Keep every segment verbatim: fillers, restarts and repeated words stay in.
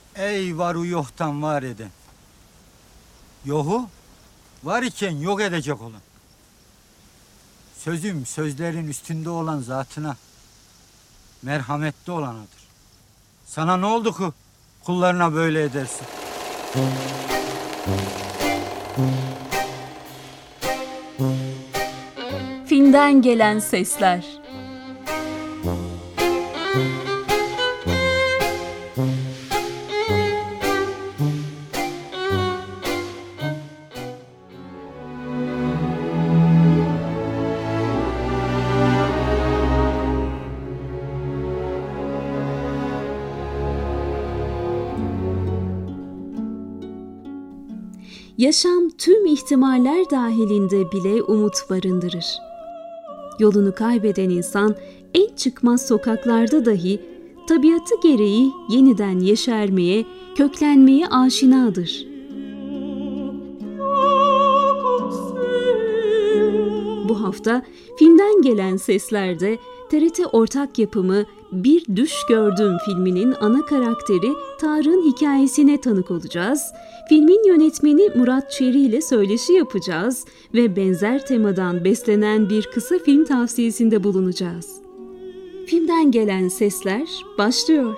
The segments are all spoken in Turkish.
Ey varu yoktan var eden. Yohu var iken yok edecek olan. Sözüm sözlerin üstünde olan zatına, merhametli olanadır. Sana ne oldu ki kullarına böyle edersin? Filmden gelen sesler. Yaşam tüm ihtimaller dahilinde bile umut barındırır. Yolunu kaybeden insan en çıkmaz sokaklarda dahi tabiatı gereği yeniden yeşermeye, köklenmeye aşinadır. Bu hafta filmden gelen seslerde T R T ortak yapımı Bir Düş Gördüm filminin ana karakteri Tarık'ın hikayesine tanık olacağız. Filmin yönetmeni Murat Çeri ile söyleşi yapacağız ve benzer temadan beslenen bir kısa film tavsiyesinde bulunacağız. Filmden gelen sesler başlıyor.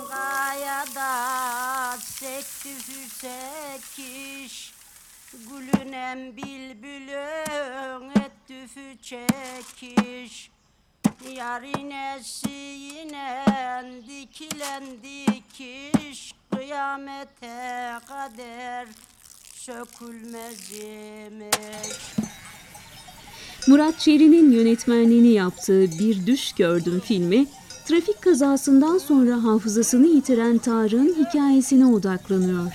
Gülünem bülbülün et tüfü çekiş. Yarine siyinen dikilen dikiş. Kıyamete kader sökülmez imiş. Murat Çeri'nin yönetmenliğini yaptığı Bir Düş Gördüm filmi, trafik kazasından sonra hafızasını yitiren Tarık'ın hikayesine odaklanıyor.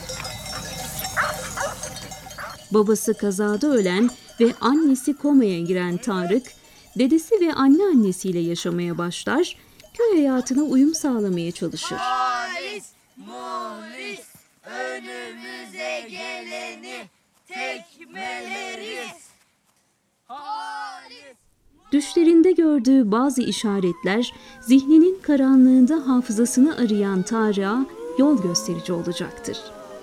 Babası kazada ölen ve annesi komaya giren Tarık, dedesi ve anneannesiyle yaşamaya başlar, köy hayatına uyum sağlamaya çalışır. Polis, mulis, önümüze geleni tekmeleriz. Halis. Düşlerinde gördüğü bazı işaretler, zihninin karanlığında hafızasını arayan Tarık'a yol gösterici olacaktır.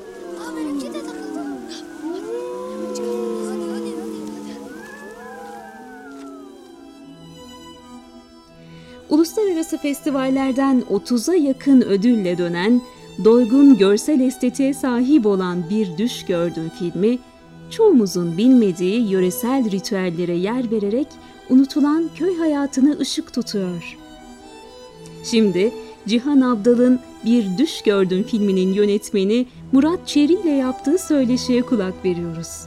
Uluslararası festivallerden otuza yakın ödülle dönen, doygun görsel estetiğe sahip olan Bir Düş Gördüm filmi, çoğumuzun bilmediği yöresel ritüellere yer vererek unutulan köy hayatına ışık tutuyor. Şimdi Cihan Abdal'ın Bir Düş Gördüm filminin yönetmeni Murat Çeri ile yaptığı söyleşiye kulak veriyoruz.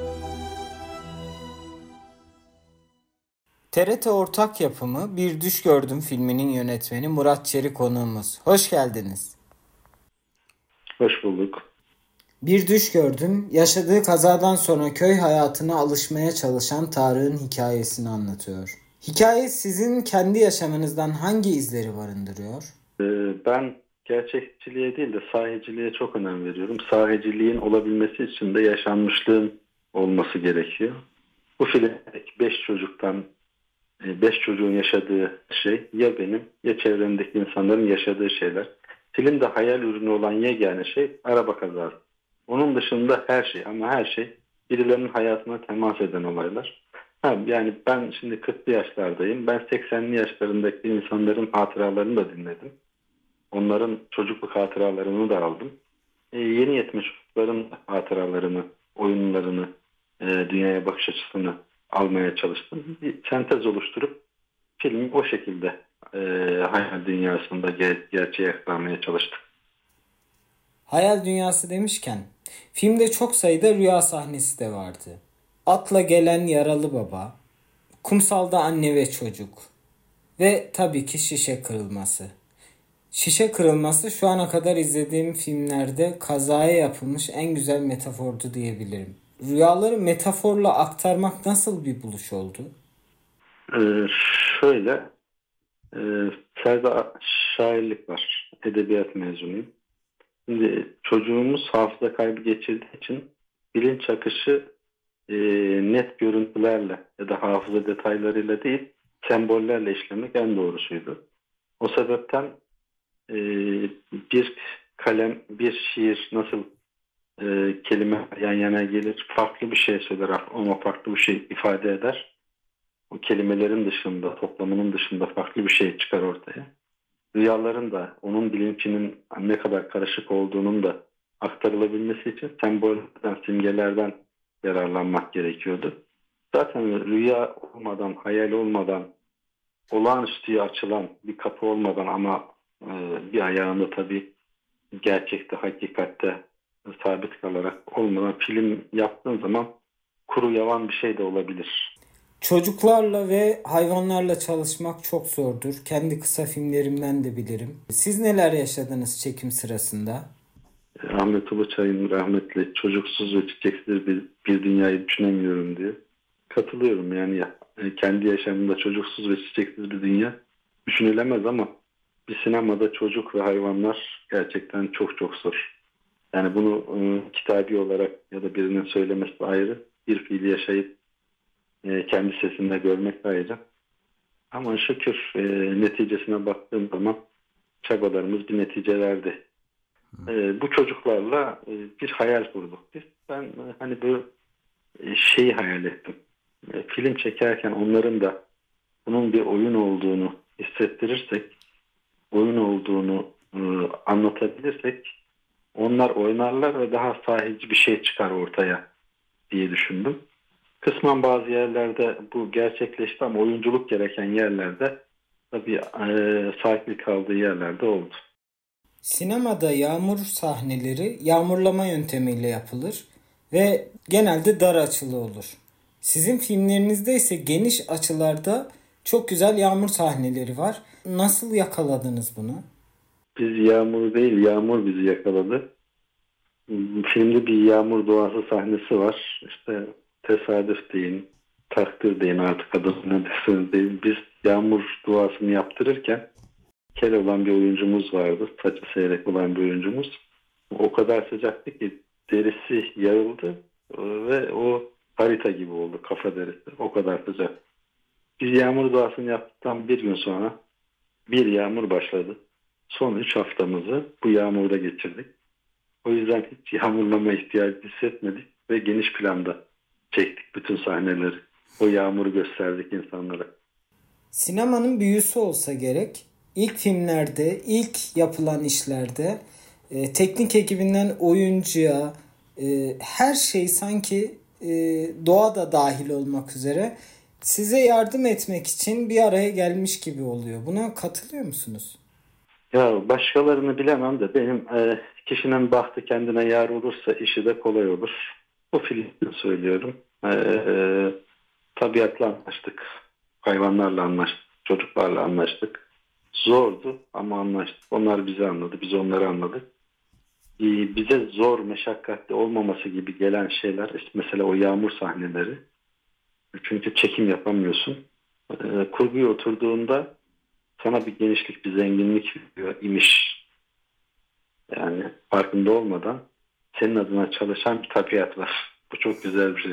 T R T ortak yapımı Bir Düş Gördüm filminin yönetmeni Murat Çeri konuğumuz. Hoş geldiniz. Hoş bulduk. Bir Düş Gördüm, yaşadığı kazadan sonra köy hayatına alışmaya çalışan Tarık'ın hikayesini anlatıyor. Hikaye sizin kendi yaşamınızdan hangi izleri barındırıyor? Ee, ben gerçekçiliğe değil de sahiciliğe çok önem veriyorum. Sahiciliğin olabilmesi için de yaşanmışlığın olması gerekiyor. Bu filmdeki beş çocuktan beş çocuğun yaşadığı şey ya benim ya çevremdeki insanların yaşadığı şeyler. Filmde hayal ürünü olan yegane şey araba kazası. Onun dışında her şey ama her şey birilerinin hayatına temas eden olaylar. Ha, yani ben şimdi kırklı yaşlardayım. Ben seksenli yaşlarındaki insanların hatıralarını da dinledim. Onların çocukluk hatıralarını da aldım. Ee, yeni yetmiş çocukların hatıralarını, oyunlarını, e, dünyaya bakış açısını almaya çalıştım. Bir sentez oluşturup filmi o şekilde e, hayal dünyasında ger- gerçeğe aktarmaya çalıştım. Hayal dünyası demişken, filmde çok sayıda rüya sahnesi de vardı. Atla gelen yaralı baba, kumsalda anne ve çocuk ve tabii ki şişe kırılması. Şişe kırılması şu ana kadar izlediğim filmlerde kazaya yapılmış en güzel metafordu diyebilirim. Rüyaları metaforla aktarmak nasıl bir buluş oldu? Ee, şöyle, e, Ferda şairlik var, edebiyat mezunuyum. Şimdi çocuğumuz hafıza kaybı geçirdiği için bilinç akışı e, net görüntülerle ya da hafıza detaylarıyla değil, sembollerle işlemek en doğrusuydu. O sebepten e, bir kalem kalem, bir şiir nasıl e, kelime yan yana gelir, farklı bir şey söyler ama farklı bir şey ifade eder. O kelimelerin dışında, toplamının dışında farklı bir şey çıkar ortaya. Rüyaların da onun bilincinin ne kadar karışık olduğunun da aktarılabilmesi için sembollerden, simgelerden yararlanmak gerekiyordu. Zaten rüya olmadan, hayal olmadan, olağanüstüye açılan bir kapı olmadan ama e, bir ayağında tabii gerçekte, hakikatte sabit kalarak olmadan film yaptığın zaman kuru yavan bir şey de olabilir. Çocuklarla ve hayvanlarla çalışmak çok zordur. Kendi kısa filmlerimden de bilirim. Siz neler yaşadınız çekim sırasında? Ahmet Uluçay'ın rahmetli çocuksuz ve çiçeksiz bir, bir dünyayı düşünemiyorum diye. Katılıyorum yani ya, kendi yaşamında çocuksuz ve çiçeksiz bir dünya düşünülemez ama bir sinemada çocuk ve hayvanlar gerçekten çok çok zor. Yani bunu e, kitabi olarak ya da birinin söylemesi ayrı, bir fiili yaşayıp e, kendi sesinde görmek ayrı. Ama şükür e, neticesine baktığım zaman çabalarımız bir netice verdi. E, bu çocuklarla e, bir hayal kurduk biz. Ben e, hani bu e, şeyi hayal ettim. E, film çekerken onların da bunun bir oyun olduğunu hissettirirsek, oyun olduğunu e, anlatabilirsek onlar oynarlar ve daha sahici bir şey çıkar ortaya diye düşündüm. Kısmen bazı yerlerde bu gerçekleşti ama oyunculuk gereken yerlerde tabii e, sahipliği kaldığı yerlerde oldu. Sinemada yağmur sahneleri yağmurlama yöntemiyle yapılır ve genelde dar açılı olur. Sizin filmlerinizde ise geniş açılarda çok güzel yağmur sahneleri var. Nasıl yakaladınız bunu? Biz yağmur değil, yağmur bizi yakaladı. Filmde bir yağmur doğası sahnesi var. İşte tesadüf deyin, takdir deyin artık adını ne derseniz deyin. Biz yağmur duasını yaptırırken kel olan bir oyuncumuz vardı. Saçı seyrek olan bir oyuncumuz. O kadar sıcaktı ki derisi yarıldı ve o harita gibi oldu, kafa derisi. O kadar sıcak. Biz yağmur duasını yaptıktan bir gün sonra bir yağmur başladı. Son üç haftamızı bu yağmurda geçirdik. O yüzden hiç yağmurlama ihtiyacı hissetmedik ve geniş planda çektik bütün sahneleri. O yağmuru gösterdik insanlara. Sinemanın büyüsü olsa gerek. İlk filmlerde, ilk yapılan işlerde e, teknik ekibinden oyuncuya e, her şey sanki e, doğa da dahil olmak üzere size yardım etmek için bir araya gelmiş gibi oluyor. Buna katılıyor musunuz? Ya başkalarını bilemem de benim e, kişinin bahtı kendine yar olursa işi de kolay olur. Bu filmde söylüyorum. E, e, tabiatla anlaştık. Hayvanlarla anlaştık. Çocuklarla anlaştık. Zordu ama anlaştık. Onlar bizi anladı. Biz onları anladık. E, bize zor, meşakkatli olmaması gibi gelen şeyler işte mesela o yağmur sahneleri. Çünkü çekim yapamıyorsun. E, kurguya oturduğunda sana bir genişlik, bir zenginlik veriyor imiş. Yani farkında olmadan senin adına çalışan bir tabiat var. Bu çok güzel bir şey.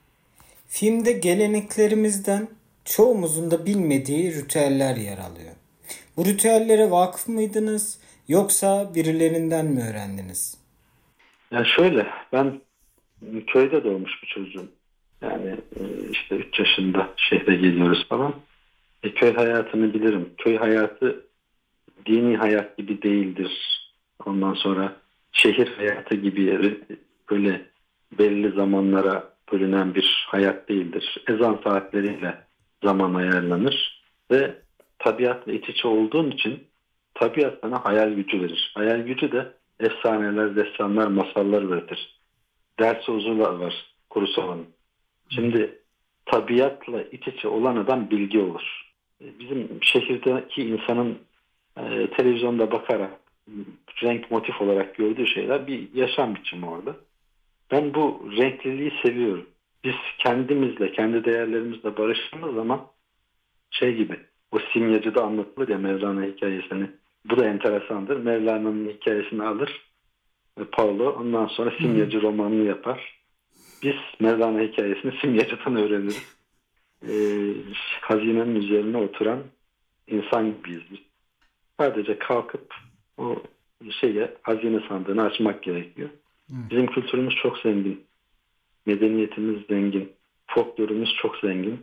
Filmde geleneklerimizden çoğumuzun da bilmediği ritüeller yer alıyor. Bu ritüellere vakıf mıydınız yoksa birilerinden mi öğrendiniz? Ya şöyle, ben köyde doğmuş bir çocuğum. Yani işte üç yaşında şehre geliyoruz falan. E, köy hayatını bilirim. Köy hayatı dini hayat gibi değildir. Ondan sonra şehir hayatı gibi böyle belli zamanlara bölünen bir hayat değildir. Ezan saatleriyle zaman ayarlanır ve tabiatla iç içe olduğun için tabiat sana hayal gücü verir. Hayal gücü de efsaneler, destanlar, masallar üretir. Ders huzurlar var Kurosawa'nın. Şimdi tabiatla iç içe olan adam bilgi olur. Bizim şehirdeki insanın e, televizyonda bakarak renk motif olarak gördüğü şeyler bir yaşam biçimi orada. Ben bu renkliliği seviyorum. Biz kendimizle, kendi değerlerimizle barıştığımız zaman şey gibi, o simyacıda anlatılır ya Mevlana hikayesini. Bu da enteresandır. Mevlana'nın hikayesini alır Paulo, ondan sonra simyacı romanını yapar. Biz Mevlana hikayesini simyacıdan öğreniriz. Ee, hazinenin üzerine oturan insan gibiyiz biz. Sadece kalkıp o şeye, hazine sandığını açmak gerekiyor. Bizim kültürümüz çok zengin. Medeniyetimiz zengin. Folklorumuz çok zengin.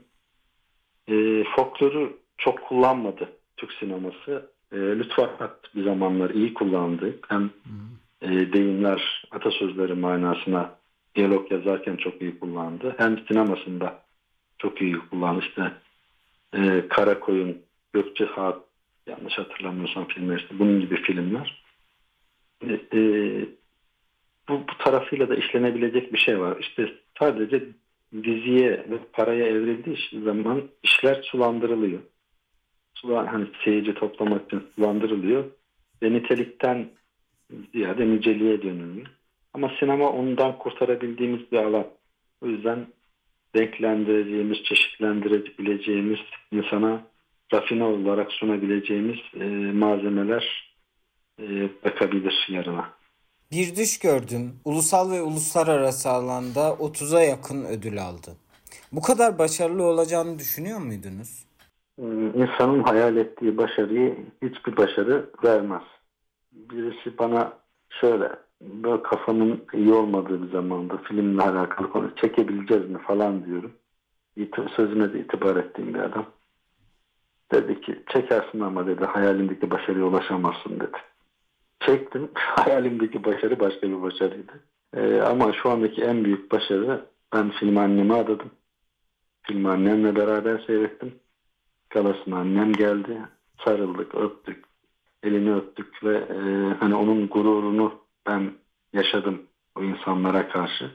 E, folkloru çok kullanmadı Türk sineması. E, Lütfat bir zamanlar iyi kullandı. Hem e, deyimler, atasözleri manasına diyalog yazarken çok iyi kullandı. Hem sinemasında çok iyi kullandı. İşte e, Karakoyun, Gökçe Hat, yanlış hatırlamıyorsam filmler, işte bunun gibi filmler. E, e, bu, bu tarafıyla da işlenebilecek bir şey var. İşte sadece diziye ve paraya evrildiği zaman işler sulandırılıyor. Sulan, hani seyirci toplamak için sulandırılıyor ve nitelikten ziyade niceliğe dönülüyor. Ama sinema ondan kurtarabildiğimiz bir alan. O yüzden renklendireceğimiz, çeşitlendirebileceğimiz, insana rafine olarak sunabileceğimiz e, malzemeler e, bakabilir yarına. Bir Düş Gördüm ulusal ve uluslararası alanda otuza yakın ödül aldı. Bu kadar başarılı olacağını düşünüyor muydunuz? İnsanın hayal ettiği başarıyı hiçbir başarı vermez. Birisi bana şöyle, böyle kafanın iyi olmadığı bir zamanda filmle alakalı konu çekebileceğiz mi falan diyorum. Sözüme de itibar ettiğim bir adam. Dedi ki çekersin ama dedi hayalimdeki başarıya ulaşamazsın dedi. Çektim. Hayalimdeki başarı başka bir başarıydı. Ee, ama şu andaki en büyük başarı, ben film annemi adadım. Film annemle beraber seyrettim. Galasına annem geldi. Sarıldık, öptük. Elini öptük ve e, hani onun gururunu ben yaşadım o insanlara karşı.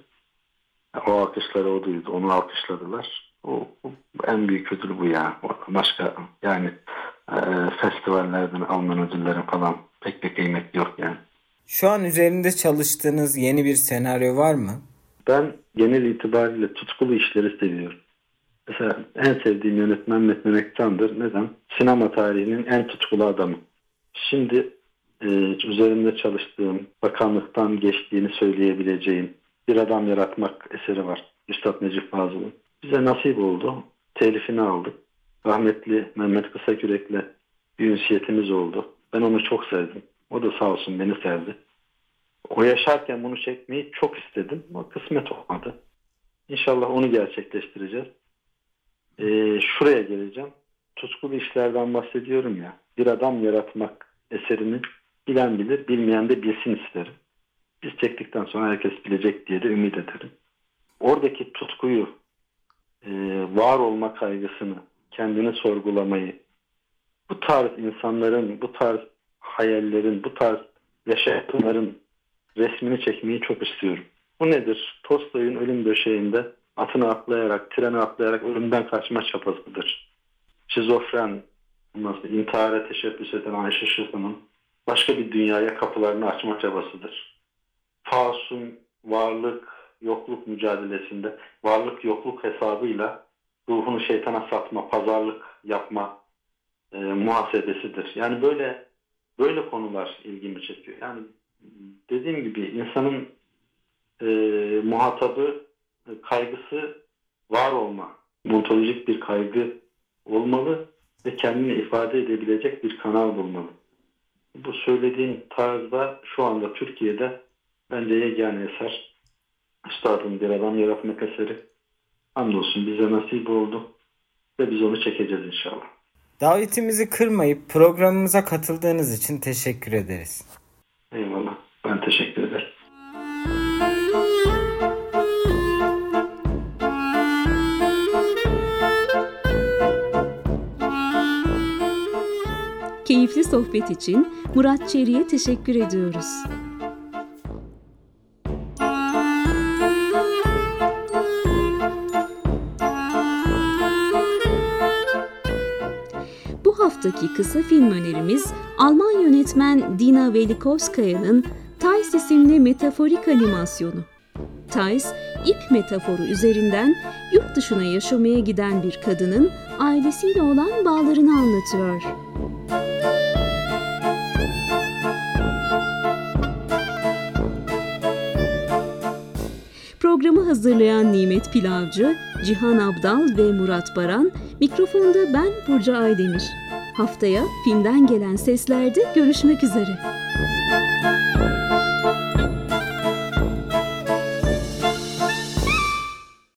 O alkışları o duydu. Onu alkışladılar. O, o en büyük ödül bu ya. Başka yani e, festivallerden alınan ödüllerin falan pek bir kıymeti yok yani. Şu an üzerinde çalıştığınız yeni bir senaryo var mı? Ben genel itibariyle tutkulu işleri seviyorum. Mesela en sevdiğim yönetmen Metin Ektan'dır. Neden? Sinema tarihinin en tutkulu adamı. Şimdi e, üzerinde çalıştığım, bakanlıktan geçtiğini söyleyebileceğim Bir Adam Yaratmak eseri var. Üstad Necip Fazıl'ın. Bize nasip oldu. Telifini aldık. Rahmetli Mehmet Kısakürek'le bir ünsiyetimiz oldu. Ben onu çok sevdim. O da sağ olsun beni sevdi. O yaşarken bunu çekmeyi çok istedim ama kısmet olmadı. İnşallah onu gerçekleştireceğiz. Ee, şuraya geleceğim. Tutkulu işlerden bahsediyorum ya. Bir Adam Yaratmak eserini bilen bilir, bilmeyen de bilsin isterim. Biz çektikten sonra herkes bilecek diye de ümit ederim. Oradaki tutkuyu, e, var olma kaygısını, kendini sorgulamayı, bu tarz insanların, bu tarz hayallerin, bu tarz yaşayanların resmini çekmeyi çok istiyorum. Bu nedir? Tolstoy'un ölüm döşeğinde atını atlayarak, treni atlayarak ölümden kaçma çabasıdır. Şizofren, nasıl intihara teşebbüs eden Ayşe Şıklı'nın başka bir dünyaya kapılarını açma çabasıdır. Faust'un varlık, yokluk mücadelesinde, varlık yokluk hesabıyla ruhunu şeytana satma, pazarlık yapma e, muhasebesidir. Yani böyle böyle konular ilgimi çekiyor. Yani dediğim gibi insanın e, muhatabı, kaygısı var olma. Ontolojik bir kaygı olmalı ve kendini ifade edebilecek bir kanal bulmalı. Bu söylediğim tarzda şu anda Türkiye'de bence yegane eser. Üstadın Bir Adam Yaratmak eseri. Hamdolsun bize nasip oldu ve biz onu çekeceğiz inşallah. Davetimizi kırmayıp programımıza katıldığınız için teşekkür ederiz. Eyvallah. Ben teşekkür ederim. Keyifli sohbet için Murat Çeri'ye teşekkür ediyoruz. Bu haftaki kısa film önerimiz Alman yönetmen Dina Velikovskaya'nın Thais isimli metaforik animasyonu. Thais, ip metaforu üzerinden yurt dışına yaşamaya giden bir kadının ailesiyle olan bağlarını anlatıyor. Programı hazırlayan Nimet Pilavcı, Cihan Abdal ve Murat Baran, mikrofonda ben Burcu Aydemir. Haftaya filmden gelen seslerde görüşmek üzere. Müzik